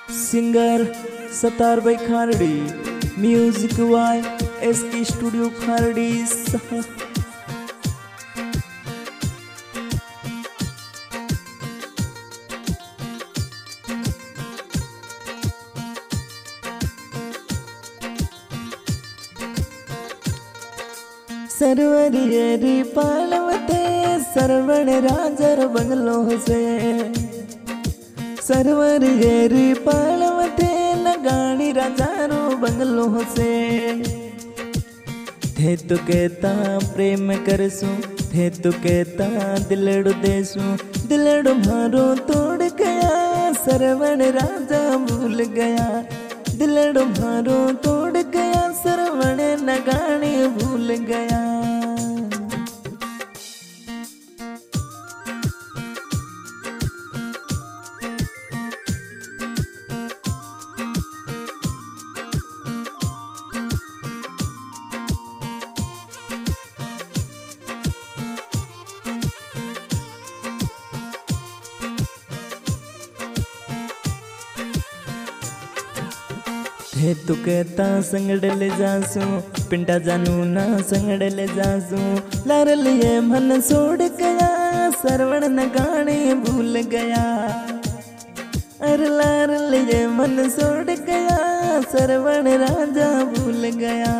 Singer Sattar Bhai Kharadi, music by SK studio Kharadi. सरवरियरी पालवते सरवण राजर बंगलो से, सरवरियरी पालवते लगानी राजारो बंगलो से। थे तो कहता प्रेम करसू, थे तो कहता दिलड़ो देसू, दिलड़ो मारो तोड़ गया सरवण राजा भूल गया, दिलड़ो मारो तोड़ गया सरवण नगानी भूल गया। थे तू कहता संगड़ले जासू, पिंडा जानू ना संगड़ले जासू, लार लिए मन छोड़ गया सरवण नगाने भूल गया। अरे लार लिए मन छोड़ गया सरवण राजा भूल गया।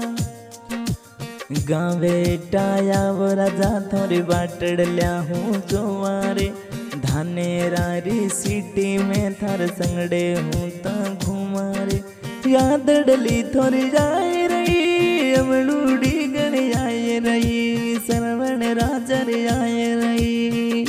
गावे टाया वो राजा थोड़ी बाटड़ लिया हूँ जोवारे, धाने रारी सिटी में थार संगड़े हूँ ता घुमारे। याद डली थोड़ी जाए रही अमड़ूडी गण आए रही, सरवण राजा रे आए रही।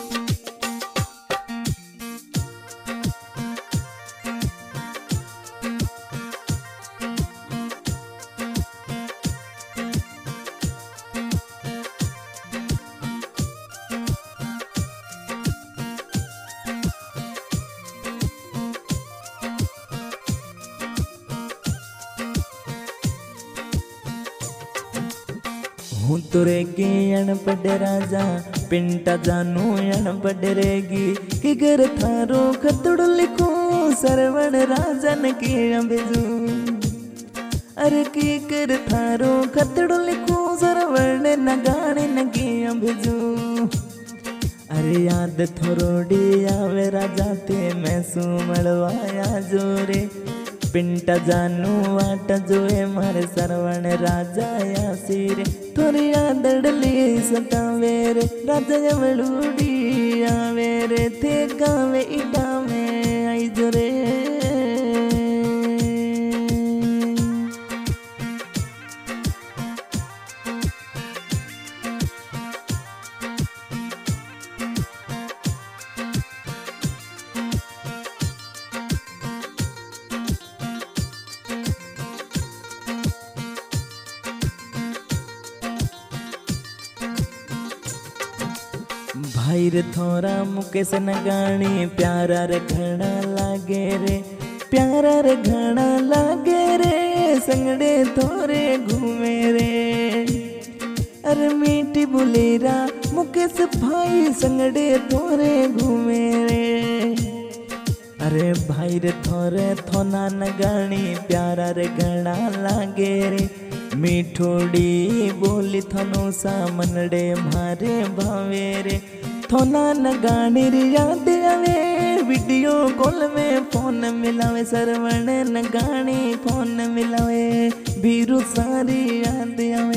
हूँ तुरे की अनपढ़ राजा पिंटा जानू अनपढ़ रेगी, कि घर थारो खतड़ो लिखू सरवण राजा न की भेजू। अरे की कर थारो खतड़ो लिखू सरवण नगाने न की भेजू। अरे याद थोड़ी आवे राजा ते मैं सुमड़वाया जोरे, पिंटा जानू वाट जोए मारे सरवण राजा या सिरे। थोड़ी याद डली सतावेरे राजा यमलूडी आवेरे, थे गावे इटा में आई जोरे। भाई रे थोड़ा मुकेश नगानी प्यारा रे घना लागे रे, प्यारा रे घना लागे रे संगड़े थोरे घूमे रे। अरे मीठी बुलेरा मुकेश भाई संगड़े थोरे घूमे रे। अरे भाई रे थोरे थोना नगानी प्यारा रे घना लागे रे, मीठोड़ी बोली थनो सा मनड़े मारे भावे रे। थोना नगानी री याद आवे वीडियो कॉल में फोन मिलावे, सरवण नगानी फोन मिलावे बीरू सारी याद आवे।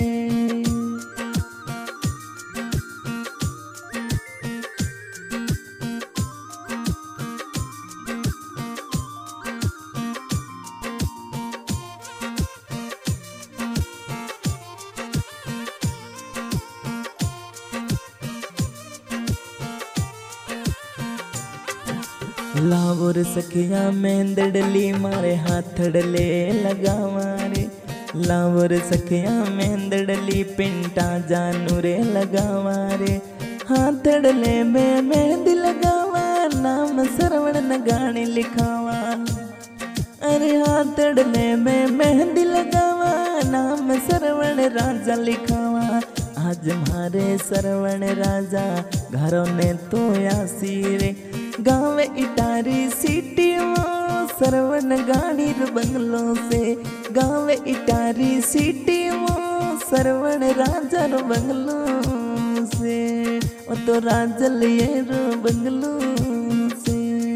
लावर सखिया मेंदड़ली मारे हाथड़ले लगावारे, लावर सखिया मेंदड़ली पिंटा जानू रे लगावारे। हाथड़ले में मेहंदी लगावा नाम सरवण नगानी लिखावा। अरे हाथड़ले में मेहंदी लगावा नाम सरवण राजा लिखावा। आज मारे सरवण राजा घरों ने तो आसी रे, गाँव इटारी सिटी सरवण गाड़ी रो बंगलो से गावे इटारी सिटी वो सरवण राजा रो बंगलो से ओ तो राजा लिए रो बंगलो से।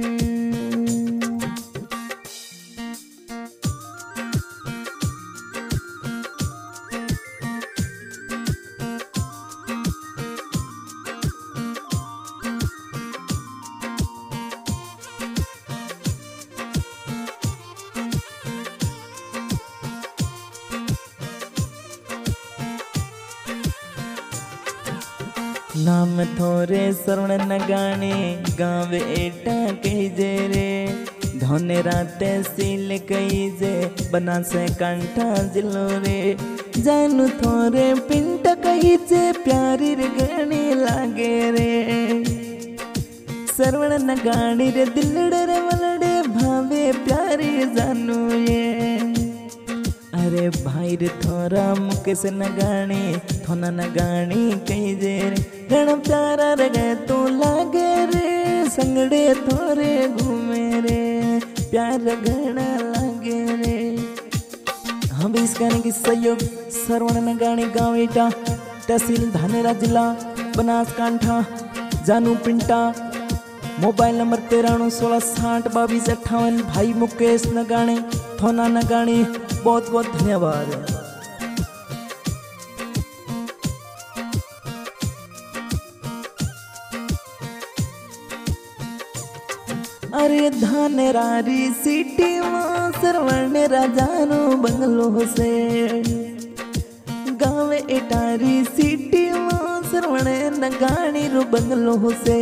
नाम थोरे सरवण नगाने गावे एटा कही जे रे धोने राते सील कही जे बना से कंठा जिलो रे जानू थोरे पिंट कही जे प्यारी रे गणी लागे रे सरवण नगानी रे दिलड़े रे वलड़े भावे प्यारी जानू ये अरे भाई रे थोरा मुकेश नगानी थोना नगानी कही जे रे घना प्यारा रे तो लागे रे संगड़े थोरे घूमे रे प्यार घना लागे रे। हम भी इस गाने की सहयोग सरवण नगानी गाँव एटा तहसील धानेरा जिला बनासकांठा जानू पिंटा मोबाइल नंबर 9316602258 भाई मुकेश नगानी थोना नगानी बहुत बहुत धन्यवाद। अरे धानेरारी सिटी में सरवण राजानो बंगलो से गाँव एटारी सिटी में सरवण नगानी रो बंगलो से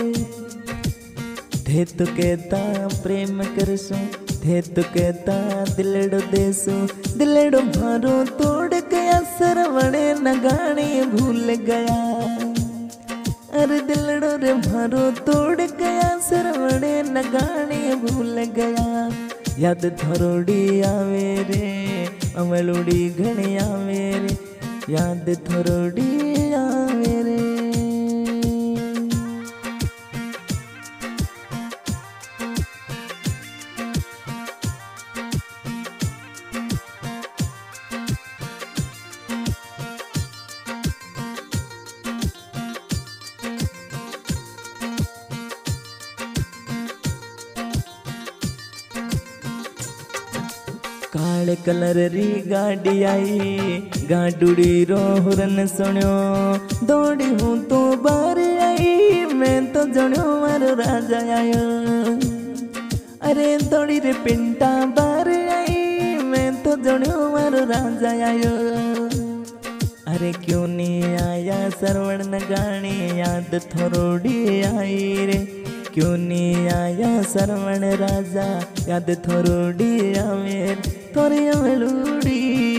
थे तो कहता प्रेम करसू थे तो कहता दिलड़ो देसू दिलड़ो मारो तोड़ गया सरवण नगानी भूल गया अरे दिलड़ो रे मारो तोड़ गया सरवण नगानी भूल गया याद थोड़ी आवे रे अमलुड़ी घणी आवे रे याद थोड़ी आवे रे। काले कलर री गाड़ी आई गाडुड़ी रो हुरन सुनियो दौड़ी हूँ तो बार आई मैं तो जणो मारो राजा आयो अरे दौड़ी रे पिंटा बार आई मैं तो जणो मारो राजा आयो अरे क्यों नहीं आया सरवण नगानी याद थोड़ी आई रे क्यों नहीं आया सरवण राजा याद थोड़ी आवे थोड़ी अमलूड़ी